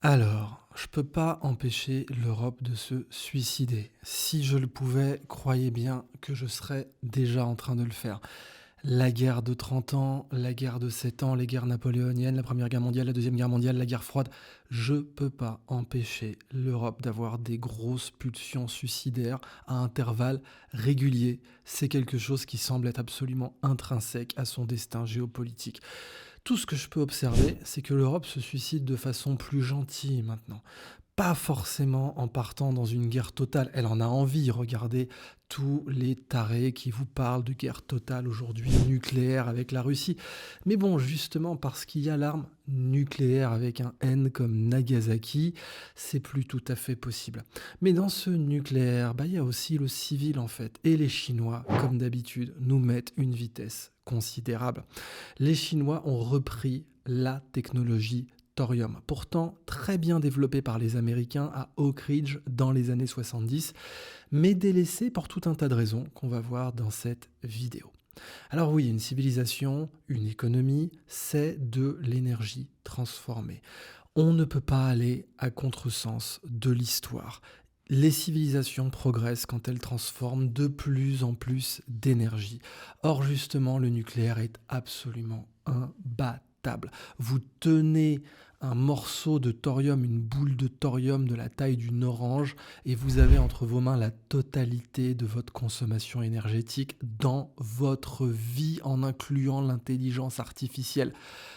Alors, je peux pas empêcher l'Europe de se suicider. Si je le pouvais, croyez bien que je serais déjà en train de le faire. La guerre de 30 ans, la guerre de 7 ans, les guerres napoléoniennes, la Première Guerre mondiale, la Deuxième Guerre mondiale, la guerre froide, je peux pas empêcher l'Europe d'avoir des grosses pulsions suicidaires à intervalles réguliers. C'est quelque chose qui semble être absolument intrinsèque à son destin géopolitique. Tout ce que je peux observer, c'est que l'Europe se suicide de façon plus gentille maintenant. Pas forcément en partant dans une guerre totale. Elle en a envie. Regardez tous les tarés qui vous parlent de guerre totale aujourd'hui, nucléaire avec la Russie. Mais bon, justement, parce qu'il y a l'arme nucléaire avec un N comme Nagasaki, c'est plus tout à fait possible. Mais dans ce nucléaire, il y a aussi le civil en fait. Et les Chinois, comme d'habitude, nous mettent une vitesse considérable. Les Chinois ont repris la technologie thorium, pourtant très bien développée par les Américains à Oak Ridge dans les années 70, mais délaissée pour tout un tas de raisons qu'on va voir dans cette vidéo. Alors oui, une civilisation, une économie, c'est de l'énergie transformée. On ne peut pas aller à contresens de l'histoire. Les civilisations progressent quand elles transforment de plus en plus d'énergie. Or, justement, le nucléaire est absolument imbattable. Vous tenez un morceau de thorium, une boule de thorium de la taille d'une orange, et vous avez entre vos mains la totalité de votre consommation énergétique dans votre vie, en incluant l'intelligence artificielle.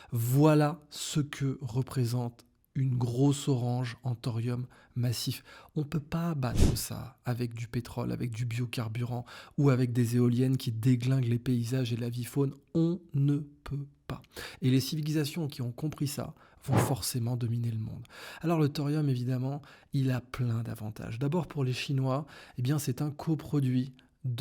Voilà ce que représente une grosse orange en thorium massif. On ne peut pas battre ça avec du pétrole, avec du biocarburant ou avec des éoliennes qui déglinguent les paysages et la vie faune. On ne peut pas. Et les civilisations qui ont compris ça vont forcément dominer le monde. Alors le thorium, évidemment, il a plein d'avantages. D'abord pour les Chinois, eh bien, c'est un coproduit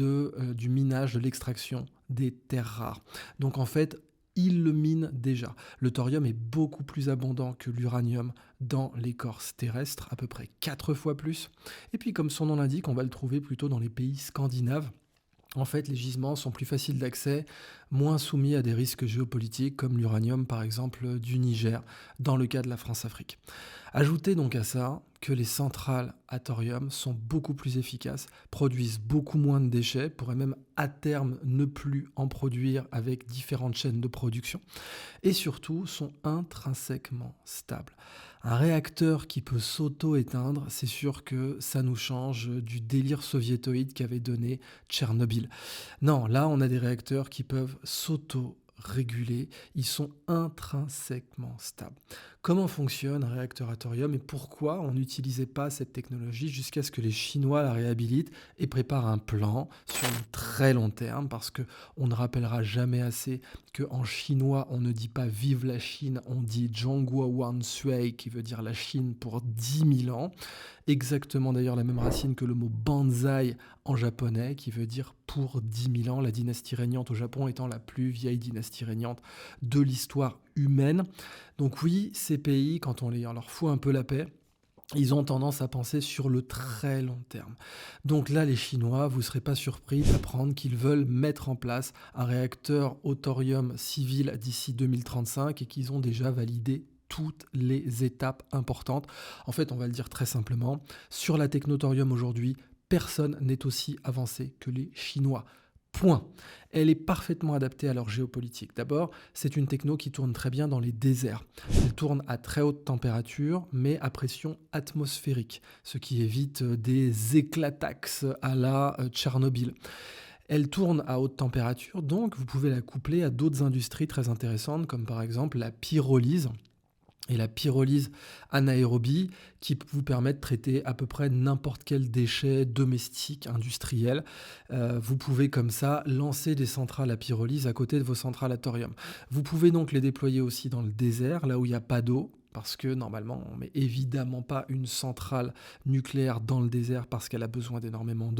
du minage, de l'extraction des terres rares. Donc en fait, ils le minent déjà. Le thorium est beaucoup plus abondant que l'uranium dans l'écorce terrestre, à peu près 4 fois plus. Et puis, comme son nom l'indique, on va le trouver plutôt dans les pays scandinaves. En fait, les gisements sont plus faciles d'accès, moins soumis à des risques géopolitiques comme l'uranium par exemple du Niger, dans le cas de la France-Afrique. Ajoutez donc à ça que les centrales à thorium sont beaucoup plus efficaces, produisent beaucoup moins de déchets, pourraient même à terme ne plus en produire avec différentes chaînes de production, et surtout sont intrinsèquement stables. Un réacteur qui peut s'auto-éteindre, c'est sûr que ça nous change du délire soviétoïde qu'avait donné Tchernobyl. Non, là on a des réacteurs qui peuvent s'auto-réguler, ils sont intrinsèquement stables. Comment fonctionne un réacteur à thorium et pourquoi on n'utilisait pas cette technologie jusqu'à ce que les Chinois la réhabilitent et préparent un plan sur le très long terme, parce que on ne rappellera jamais assez qu'en chinois on ne dit pas vive la Chine, on dit Zhongguo Wanshui qui veut dire la Chine pour 10 000 ans, exactement d'ailleurs la même racine que le mot banzai en japonais qui veut dire pour 10 000 ans, la dynastie régnante au Japon étant la plus vieille dynastie régnante de l'histoire humaine. Donc oui, ces pays, quand on leur fout un peu la paix, ils ont tendance à penser sur le très long terme. Donc là, les Chinois, vous ne serez pas surpris d'apprendre qu'ils veulent mettre en place un réacteur au thorium civil d'ici 2035 et qu'ils ont déjà validé toutes les étapes importantes. En fait, on va le dire très simplement, sur la technothorium aujourd'hui, personne n'est aussi avancé que les Chinois. Point. Elle est parfaitement adaptée à leur géopolitique. D'abord, c'est une techno qui tourne très bien dans les déserts. Elle tourne à très haute température, mais à pression atmosphérique, ce qui évite des éclataxes à la Tchernobyl. Elle tourne à haute température, donc vous pouvez la coupler à d'autres industries très intéressantes, comme par exemple la pyrolyse et la pyrolyse anaérobie qui vous permet de traiter à peu près n'importe quel déchet domestique, industriel. Vous pouvez comme ça lancer des centrales à pyrolyse à côté de vos centrales à thorium. Vous pouvez donc les déployer aussi dans le désert, là où il n'y a pas d'eau, parce que normalement on ne met évidemment pas une centrale nucléaire dans le désert parce qu'elle a besoin d'énormément d'eau.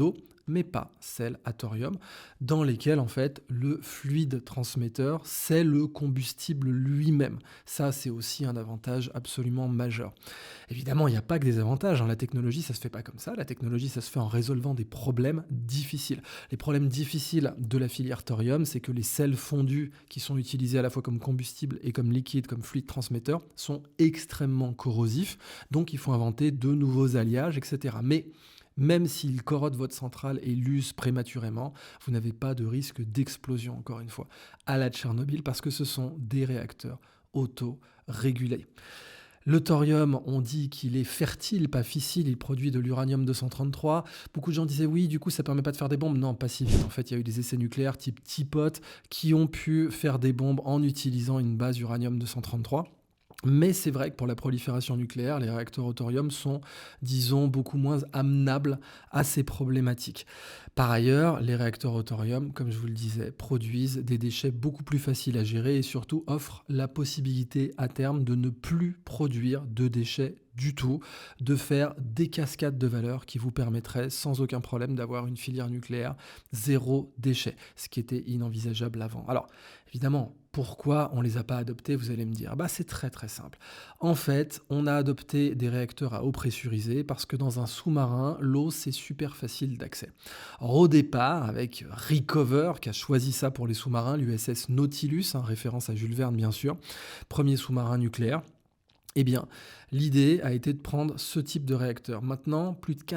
mais pas celles à thorium, dans lesquelles en fait le fluide transmetteur, c'est le combustible lui-même. Ça, c'est aussi un avantage absolument majeur. Évidemment, il n'y a pas que des avantages, hein. La technologie, ça se fait pas comme ça. La technologie, ça se fait en résolvant des problèmes difficiles. Les problèmes difficiles de la filière thorium, c'est que les sels fondus qui sont utilisés à la fois comme combustible et comme liquide, comme fluide transmetteur, sont extrêmement corrosifs. Donc, il faut inventer de nouveaux alliages, etc. Mais même s'ils corrodent votre centrale et l'usent prématurément, vous n'avez pas de risque d'explosion, encore une fois, à la Tchernobyl, parce que ce sont des réacteurs auto-régulés. Le thorium, on dit qu'il est fertile, pas fissile, il produit de l'uranium 233. Beaucoup de gens disaient oui, du coup ça permet pas de faire des bombes. Non, pas si vite. En fait, il y a eu des essais nucléaires type Teapot qui ont pu faire des bombes en utilisant une base uranium 233. Mais c'est vrai que pour la prolifération nucléaire, les réacteurs au thorium sont, disons, beaucoup moins amenables à ces problématiques. Par ailleurs, les réacteurs au thorium, comme je vous le disais, produisent des déchets beaucoup plus faciles à gérer et surtout offrent la possibilité à terme de ne plus produire de déchets du tout, de faire des cascades de valeur qui vous permettraient sans aucun problème d'avoir une filière nucléaire zéro déchet, ce qui était inenvisageable avant. Alors, évidemment, pourquoi on ne les a pas adoptés, vous allez me dire. C'est très très simple. En fait, on a adopté des réacteurs à eau pressurisée parce que dans un sous-marin, l'eau, c'est super facile d'accès. Alors, au départ, avec Recover, qui a choisi ça pour les sous-marins, l'USS Nautilus, référence à Jules Verne bien sûr, premier sous-marin nucléaire, eh bien, l'idée a été de prendre ce type de réacteur. Maintenant, plus de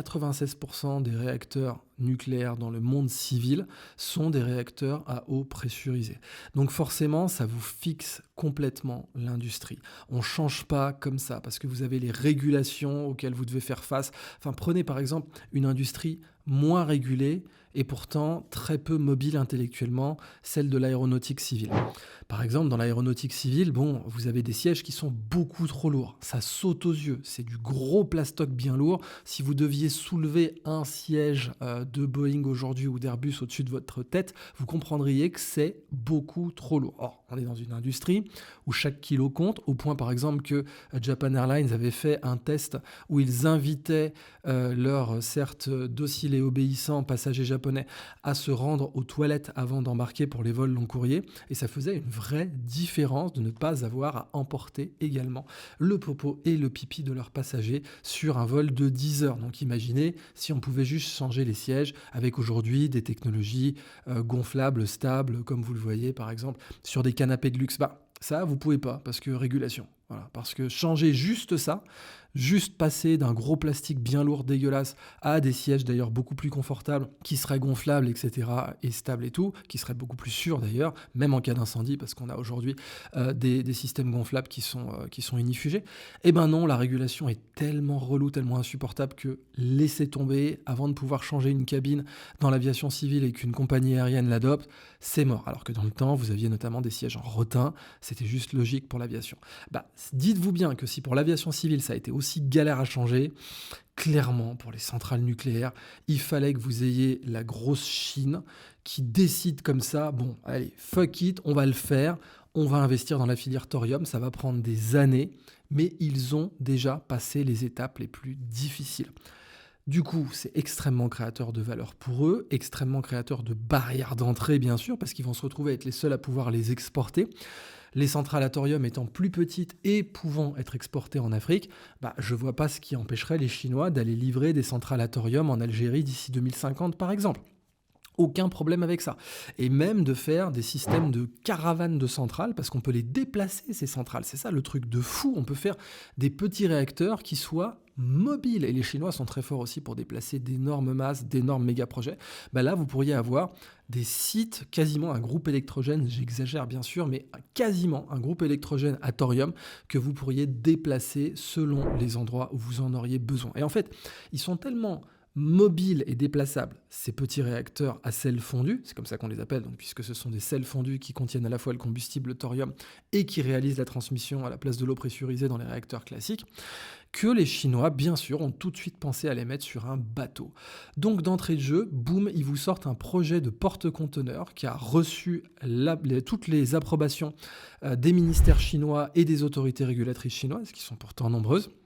96% des réacteurs nucléaires dans le monde civil sont des réacteurs à eau pressurisée. Donc forcément, ça vous fixe complètement l'industrie. On ne change pas comme ça parce que vous avez les régulations auxquelles vous devez faire face. Enfin, prenez par exemple une industrie moins régulée et pourtant très peu mobile intellectuellement, celle de l'aéronautique civile. Par exemple, dans l'aéronautique civile, vous avez des sièges qui sont beaucoup trop lourds. Ça saute aux yeux. C'est du gros plastoc bien lourd. Si vous deviez soulever un siège de Boeing aujourd'hui ou d'Airbus au-dessus de votre tête, vous comprendriez que c'est beaucoup trop lourd. Or, on est dans une industrie où chaque kilo compte, au point par exemple que Japan Airlines avait fait un test où ils invitaient leurs, certes dociles et obéissants passagers japonais à se rendre aux toilettes avant d'embarquer pour les vols long courrier. Et ça faisait une vraie différence de ne pas avoir à emporter également le popo et le pipi de leurs passagers sur un vol de 10 heures. Donc imaginez si on pouvait juste changer les sièges avec aujourd'hui des technologies gonflables, stables, comme vous le voyez par exemple, sur des canapés de luxe. Ça, vous pouvez pas, parce que régulation. Voilà, parce que changer juste ça, juste passer d'un gros plastique bien lourd, dégueulasse, à des sièges d'ailleurs beaucoup plus confortables, qui seraient gonflables, etc., et stables et tout, qui seraient beaucoup plus sûrs d'ailleurs, même en cas d'incendie, parce qu'on a aujourd'hui des systèmes gonflables qui sont inifugés. Eh ben non, la régulation est tellement relou, tellement insupportable que laisser tomber avant de pouvoir changer une cabine dans l'aviation civile et qu'une compagnie aérienne l'adopte, c'est mort. Alors que dans le temps, vous aviez notamment des sièges en rotin, c'était juste logique pour l'aviation. Dites-vous bien que si pour l'aviation civile ça a été aussi galère à changer, clairement pour les centrales nucléaires, il fallait que vous ayez la grosse Chine qui décide comme ça, allez, fuck it, on va le faire, on va investir dans la filière thorium, ça va prendre des années, mais ils ont déjà passé les étapes les plus difficiles. Du coup, c'est extrêmement créateur de valeur pour eux, extrêmement créateur de barrières d'entrée, bien sûr, parce qu'ils vont se retrouver à être les seuls à pouvoir les exporter. Les centrales à thorium étant plus petites et pouvant être exportées en Afrique, je ne vois pas ce qui empêcherait les Chinois d'aller livrer des centrales à thorium en Algérie d'ici 2050, par exemple. Aucun problème avec ça. Et même de faire des systèmes de caravanes de centrales, parce qu'on peut les déplacer, ces centrales. C'est ça le truc de fou. On peut faire des petits réacteurs qui soient mobiles. Et les Chinois sont très forts aussi pour déplacer d'énormes masses, d'énormes méga-projets. Là, vous pourriez avoir des sites, quasiment un groupe électrogène, j'exagère bien sûr, mais quasiment un groupe électrogène à thorium que vous pourriez déplacer selon les endroits où vous en auriez besoin. Et en fait, ils sont tellement mobiles et déplaçables, ces petits réacteurs à sel fondu, c'est comme ça qu'on les appelle, donc, puisque ce sont des sels fondus qui contiennent à la fois le combustible thorium et qui réalisent la transmission à la place de l'eau pressurisée dans les réacteurs classiques, que les Chinois, bien sûr, ont tout de suite pensé à les mettre sur un bateau. Donc d'entrée de jeu, boum, ils vous sortent un projet de porte-conteneurs qui a reçu toutes les approbations des ministères chinois et des autorités régulatrices chinoises, qui sont pourtant nombreuses.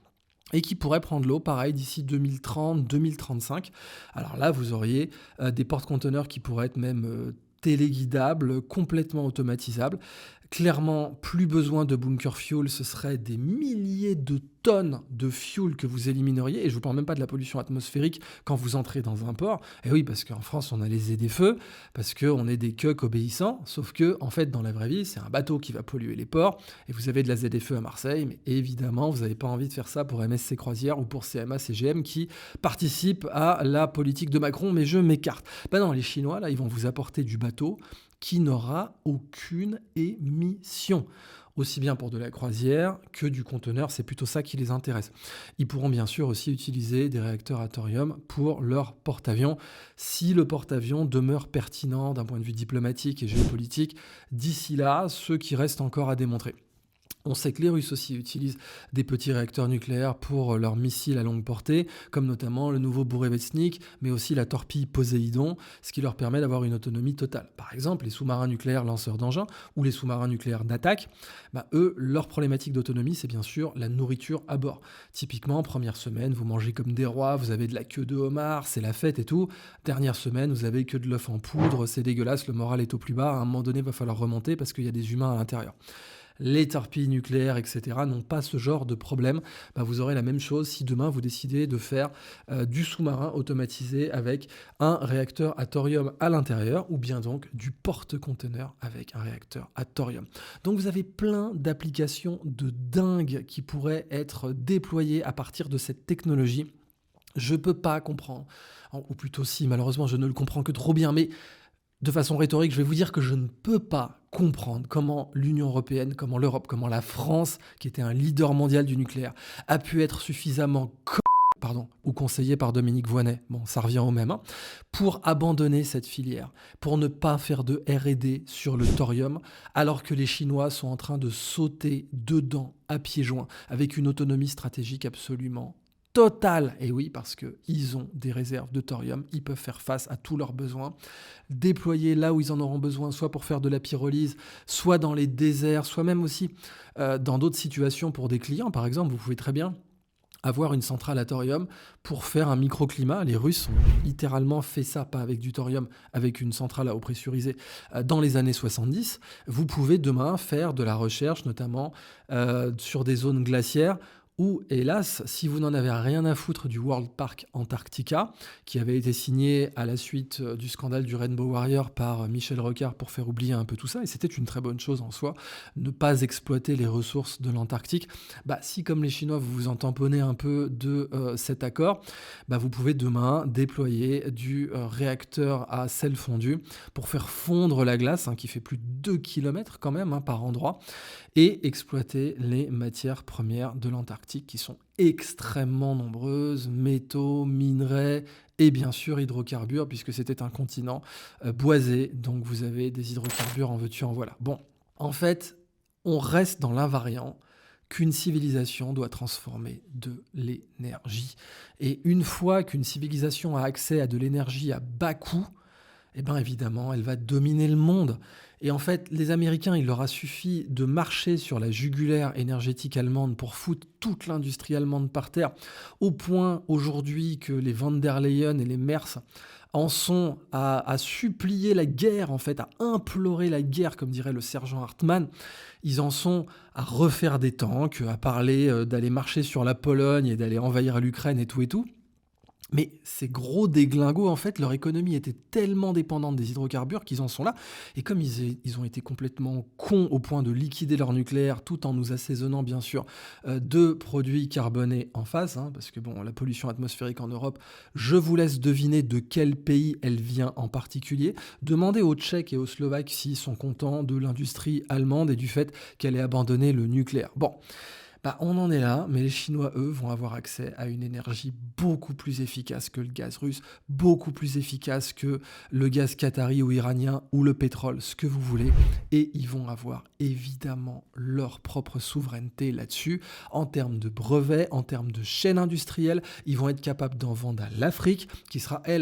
et qui pourrait prendre l'eau, pareil, d'ici 2030-2035. Alors là, vous auriez des porte-conteneurs qui pourraient être même téléguidables, complètement automatisables. Clairement, plus besoin de bunker fuel, ce serait des milliers de tonnes de fuel que vous élimineriez, et je ne vous parle même pas de la pollution atmosphérique quand vous entrez dans un port. Et oui, parce qu'en France, on a les ZFE, parce qu'on est des queues obéissants, sauf que, en fait, dans la vraie vie, c'est un bateau qui va polluer les ports, et vous avez de la ZFE à Marseille, mais évidemment, vous n'avez pas envie de faire ça pour MSC Croisière ou pour CMA CGM qui participent à la politique de Macron, mais je m'écarte. Ben non, les Chinois, là, ils vont vous apporter du bateau qui n'aura aucune émission. Aussi bien pour de la croisière que du conteneur, c'est plutôt ça qui les intéresse. Ils pourront bien sûr aussi utiliser des réacteurs à thorium pour leur porte-avions, si le porte-avions demeure pertinent d'un point de vue diplomatique et géopolitique, d'ici là, ce qui reste encore à démontrer. On sait que les Russes aussi utilisent des petits réacteurs nucléaires pour leurs missiles à longue portée, comme notamment le nouveau Burevestnik, mais aussi la torpille Poséidon, ce qui leur permet d'avoir une autonomie totale. Par exemple, les sous-marins nucléaires lanceurs d'engins ou les sous-marins nucléaires d'attaque, eux, leur problématique d'autonomie, c'est bien sûr la nourriture à bord. Typiquement, première semaine, vous mangez comme des rois, vous avez de la queue de homard, c'est la fête et tout. Dernière semaine, vous avez que de l'œuf en poudre, c'est dégueulasse, le moral est au plus bas. À un moment donné, il va falloir remonter parce qu'il y a des humains à l'intérieur. Les torpilles nucléaires, etc., n'ont pas ce genre de problème. Vous aurez la même chose si demain vous décidez de faire du sous-marin automatisé avec un réacteur à thorium à l'intérieur, ou bien donc du porte-conteneur avec un réacteur à thorium. Donc vous avez plein d'applications de dingue qui pourraient être déployées à partir de cette technologie. Je ne peux pas comprendre, ou plutôt si, malheureusement je ne le comprends que trop bien, mais de façon rhétorique, je vais vous dire que je ne peux pas comprendre comment l'Union européenne, comment l'Europe, comment la France, qui était un leader mondial du nucléaire, a pu être suffisamment ou conseillé par Dominique Voynet, bon, ça revient au même, pour abandonner cette filière, pour ne pas faire de R&D sur le thorium, alors que les Chinois sont en train de sauter dedans à pieds joints, avec une autonomie stratégique absolument totale. Et oui, parce qu'ils ont des réserves de thorium, ils peuvent faire face à tous leurs besoins, déployer là où ils en auront besoin, soit pour faire de la pyrolyse, soit dans les déserts, soit même aussi dans d'autres situations pour des clients. Par exemple, vous pouvez très bien avoir une centrale à thorium pour faire un microclimat. Les Russes ont littéralement fait ça, pas avec du thorium, avec une centrale à eau pressurisée dans les années 70. Vous pouvez demain faire de la recherche, notamment sur des zones glaciaires, ou, hélas, si vous n'en avez rien à foutre du World Park Antarctica, qui avait été signé à la suite du scandale du Rainbow Warrior par Michel Rocard pour faire oublier un peu tout ça, et c'était une très bonne chose en soi, ne pas exploiter les ressources de l'Antarctique, si comme les Chinois vous vous en tamponnez un peu de cet accord, vous pouvez demain déployer du réacteur à sel fondu pour faire fondre la glace, qui fait plus de 2 km quand même par endroit, et exploiter les matières premières de l'Antarctique qui sont extrêmement nombreuses, métaux, minerais et bien sûr hydrocarbures, puisque c'était un continent boisé, donc vous avez des hydrocarbures en veux-tu en voilà. Bon, en fait, on reste dans l'invariant qu'une civilisation doit transformer de l'énergie. Et une fois qu'une civilisation a accès à de l'énergie à bas coût, évidemment, elle va dominer le monde. Et en fait, les Américains, il leur a suffi de marcher sur la jugulaire énergétique allemande pour foutre toute l'industrie allemande par terre, au point aujourd'hui que les Van der Leyen et les Merz en sont à supplier la guerre, en fait, à implorer la guerre, comme dirait le sergent Hartmann. Ils en sont à refaire des tanks, à parler d'aller marcher sur la Pologne et d'aller envahir l'Ukraine et tout et tout. Mais ces gros déglingos, en fait, leur économie était tellement dépendante des hydrocarbures qu'ils en sont là. Et comme ils ont été complètement cons au point de liquider leur nucléaire, tout en nous assaisonnant, bien sûr, de produits carbonés en face, parce que la pollution atmosphérique en Europe, je vous laisse deviner de quel pays elle vient en particulier. Demandez aux Tchèques et aux Slovaques s'ils sont contents de l'industrie allemande et du fait qu'elle ait abandonné le nucléaire. Bon. On en est là, mais les Chinois, eux, vont avoir accès à une énergie beaucoup plus efficace que le gaz russe, beaucoup plus efficace que le gaz qatari ou iranien ou le pétrole, ce que vous voulez. Et ils vont avoir évidemment leur propre souveraineté là-dessus, en termes de brevets, en termes de chaîne industrielle. Ils vont être capables d'en vendre à l'Afrique, qui sera, elle,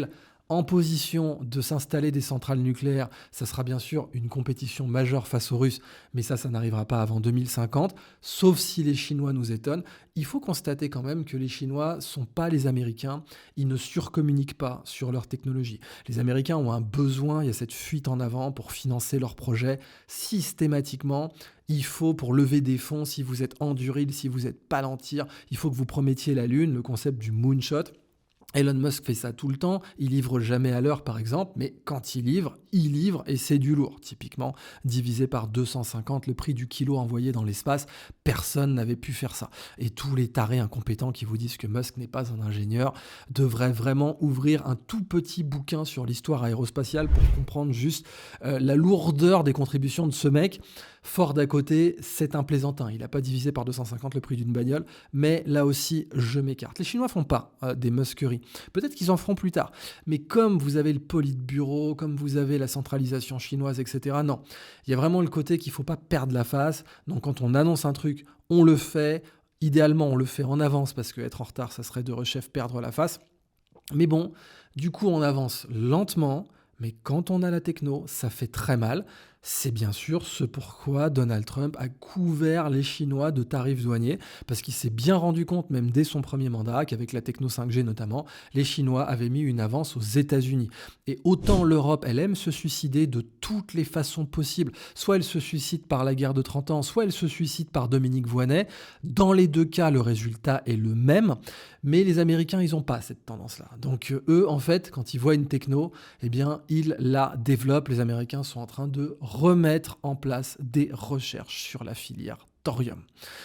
en position de s'installer des centrales nucléaires. Ça sera bien sûr une compétition majeure face aux Russes, mais ça n'arrivera pas avant 2050, sauf si les Chinois nous étonnent. Il faut constater quand même que les Chinois ne sont pas les Américains, ils ne surcommuniquent pas sur leur technologie. Les Américains ont un besoin, il y a cette fuite en avant pour financer leurs projets systématiquement. Il faut, pour lever des fonds, si vous êtes Anduril, si vous êtes Palantir, il faut que vous promettiez la Lune, le concept du moonshot. Elon Musk fait ça tout le temps, il livre jamais à l'heure par exemple, mais quand il livre et c'est du lourd. Typiquement, divisé par 250 le prix du kilo envoyé dans l'espace, personne n'avait pu faire ça. Et tous les tarés incompétents qui vous disent que Musk n'est pas un ingénieur devraient vraiment ouvrir un tout petit bouquin sur l'histoire aérospatiale pour comprendre juste la lourdeur des contributions de ce mec. Ford d'à côté, c'est un plaisantin. Il n'a pas divisé par 250 le prix d'une bagnole, mais là aussi, je m'écarte. Les Chinois font pas des musqueries. Peut-être qu'ils en feront plus tard. Mais comme vous avez le politburo, comme vous avez la centralisation chinoise, etc., non. Il y a vraiment le côté qu'il ne faut pas perdre la face. Donc quand on annonce un truc, on le fait. Idéalement, on le fait en avance parce qu'être en retard, ça serait de rechef perdre la face. Mais bon, du coup, on avance lentement. Mais quand on a la techno, ça fait très mal. C'est bien sûr ce pourquoi Donald Trump a couvert les Chinois de tarifs douaniers, parce qu'il s'est bien rendu compte, même dès son premier mandat, qu'avec la techno 5G notamment, les Chinois avaient mis une avance aux États-Unis. Et autant l'Europe, elle aime se suicider de toutes les façons possibles. Soit elle se suicide par la guerre de 30 ans, soit elle se suicide par Dominique Voynet. Dans les deux cas, le résultat est le même. Mais les Américains, ils n'ont pas cette tendance-là. Donc eux, en fait, quand ils voient une techno, eh bien, ils la développent. Les Américains sont en train de remettre en place des recherches sur la filière thorium.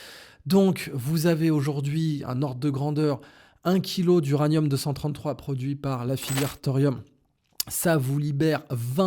Donc, vous avez aujourd'hui un ordre de grandeur, 1 kg d'uranium 233 produit par la filière thorium. Ça vous libère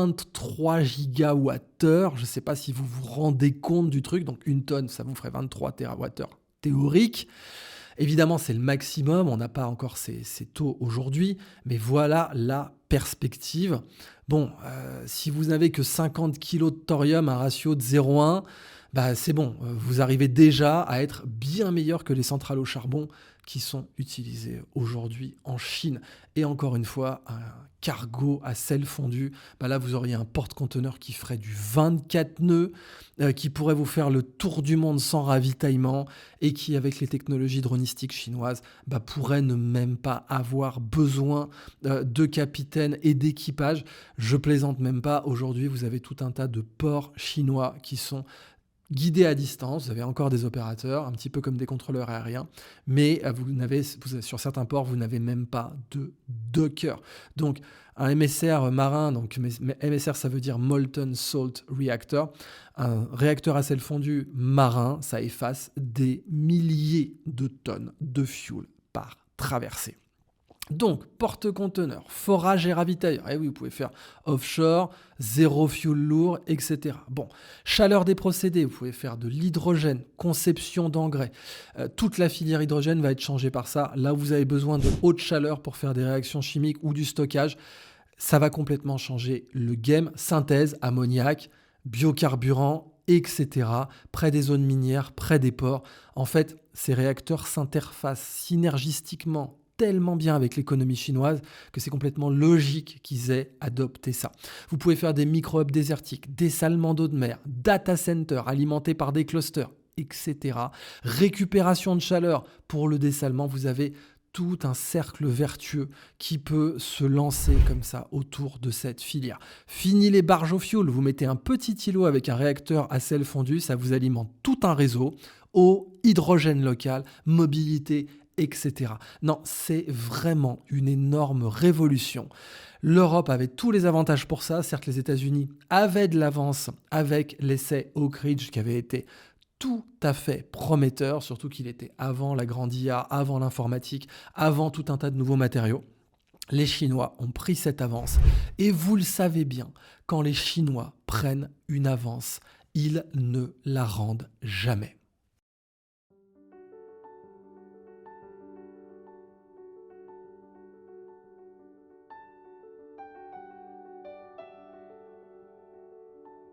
23 gigawattheures. Je ne sais pas si vous vous rendez compte du truc. Donc, une tonne, ça vous ferait 23 térawattheures théoriques. Évidemment, c'est le maximum, on n'a pas encore ces taux aujourd'hui, mais voilà la perspective. Bon, si vous n'avez que 50 kg de thorium, un ratio de 0,1, bah c'est bon, vous arrivez déjà à être bien meilleur que les centrales au charbon qui sont utilisées aujourd'hui en Chine. Et encore une fois, un cargo à sel fondu, bah là vous auriez un porte-conteneur qui ferait du 24 nœuds, qui pourrait vous faire le tour du monde sans ravitaillement et qui, avec les technologies dronistiques chinoises, bah, pourrait ne même pas avoir besoin de capitaine et d'équipage. Je plaisante même pas, aujourd'hui vous avez tout un tas de ports chinois qui sont guidés à distance, vous avez encore des opérateurs, un petit peu comme des contrôleurs aériens, mais sur certains ports, vous n'avez même pas de docker. Donc, un MSR marin, donc MSR, ça veut dire Molten Salt Reactor, un réacteur à sel fondu marin, ça efface des milliers de tonnes de fuel par traversée. Donc, porte-conteneurs, forage et ravitailleur. Et oui, vous pouvez faire offshore, zéro fuel lourd, etc. Bon, chaleur des procédés, vous pouvez faire de l'hydrogène, conception d'engrais. Toute la filière hydrogène va être changée par ça. Là où vous avez besoin de haute chaleur pour faire des réactions chimiques ou du stockage, ça va complètement changer le game. Synthèse, ammoniac, biocarburant, etc. Près des zones minières, près des ports. En fait, ces réacteurs s'interfacent synergistiquement tellement bien avec l'économie chinoise que c'est complètement logique qu'ils aient adopté ça. Vous pouvez faire des micro-hubs désertiques, dessalement d'eau de mer, data centers alimentés par des clusters, etc. Récupération de chaleur pour le dessalement. Vous avez tout un cercle vertueux qui peut se lancer comme ça autour de cette filière. Fini les barges au fioul, vous mettez un petit îlot avec un réacteur à sel fondu, ça vous alimente tout un réseau, eau, hydrogène local, mobilité, etc. Non, c'est vraiment une énorme révolution. L'Europe avait tous les avantages pour ça. Certes, les États-Unis avaient de l'avance avec l'essai Oak Ridge qui avait été tout à fait prometteur, surtout qu'il était avant la grande IA, avant l'informatique, avant tout un tas de nouveaux matériaux. Les Chinois ont pris cette avance et vous le savez bien, quand les Chinois prennent une avance, ils ne la rendent jamais.